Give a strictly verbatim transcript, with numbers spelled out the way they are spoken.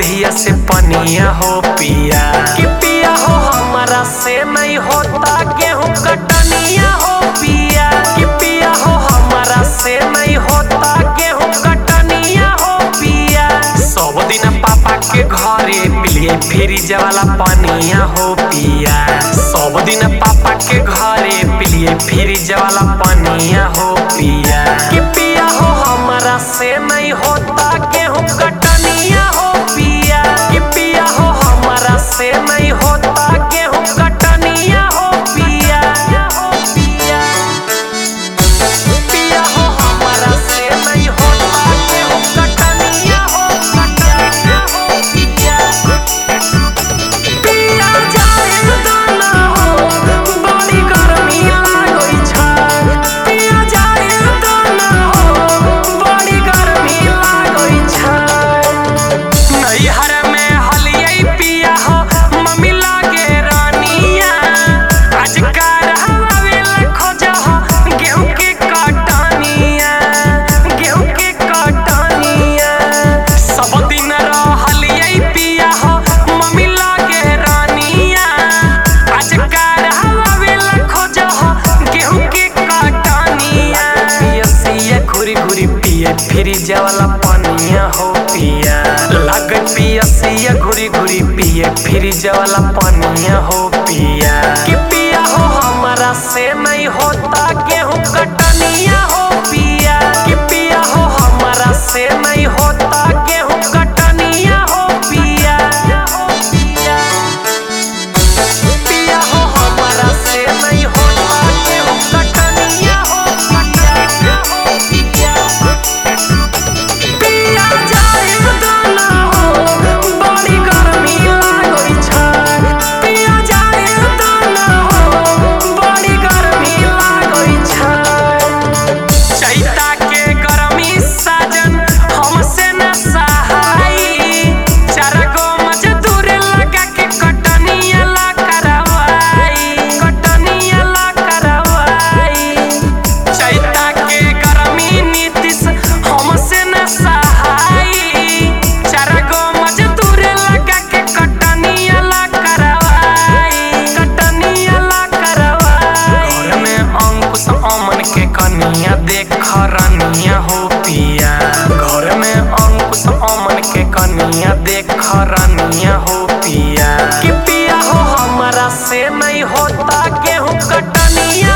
देहिया से पनिया हो पिया कि पिया हो हमारा से नहीं होता गेहूं कटनिया हो पिया कि पिया हो हमारा से नहीं होता गेहूं कटनिया हो पिया। सब दिन पापा के घरे पिलिए फ्रिज वाला पनिया हो पिया सब दिन पापा के घरे पिलिए फ्रिज वाला पनिया हो पिया कि पिया हो हमारा से नहीं होता गेहूं कटनिया हो पिया कि पिया हो हमारा से नहीं होता गेहूं कटनिया हो पिया पिया हो हमारा से नहीं होता गेहूं कटनिया हो कटनिया हो पिया पिया जाए दाना हो बड़ी गर्मी लागै छै पिया जाए दाना हो बड़ी गर्मी लागै छै। नैहर में हलियै पिया हो मम्मी लागे रानिया आज कार हवावेला खोजा हो गेहूं के कटनिया गेहूं के कटनिया। सब दिन रहलियै पिया हो मम्मी लागे रानिया आज कार हवावेला खोजा हो गेहूं के कटनिया। पियसिया घुरी घुरी पिए फ्रिज वाला पनिया हो पिया लग पियसिया घुरी घुरी पिए फ्रिज वाला पनिया हो पिया कि पिया हो हमारा से नहीं होता गेहूं कटनिया हो पिया कि पिया हो हमारा से नहीं होता गेहूं कटनिया हो पिया पिया हो हमारा से नहीं होता गेहूं कटनिया हो पिया पिया जाए दाना हो बड़ी गर्मी लागै छै पिया जाए दाना हो बड़ी गर्मी लागै छै। चैता के गर्मी साजन हमसे न सहाई चार गो मजदूर लगा के कटनिया ला करवाई कटनिया ला करवाई। चैता के गर्मी नीतीश हमसे न सहाई चार गो मजदूर लगा के कटनिया ला करवाई कटनिया ला करवाई। घर में अंकुश अमन के कनिया देख रनिया हो पिया घर में अंकुश अमन के कनिया देख रनिया हो पिया कि पिया हो हमारा से नहीं होता गेहूं कटनिया